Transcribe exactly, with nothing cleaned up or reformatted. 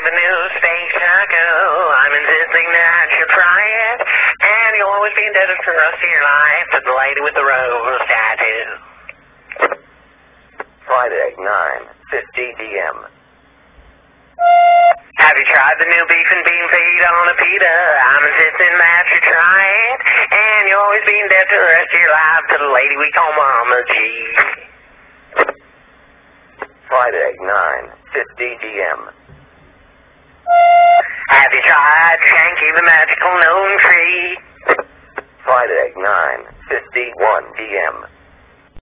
the new steak taco. I'm insisting that you try it. And you'll always be indebted for the rest of your life to the lady with the rose tattoo. Friday, nine fifty p m Have you tried the new beef and bean fajita on a pita? I'm insisting that you try it. And you'll always be indebted for the rest of your life to the lady we call Mama G. Friday, nine fifty p m Have you tried Shanky the Magical Gnome Tree? Friday, nine fifty-one p m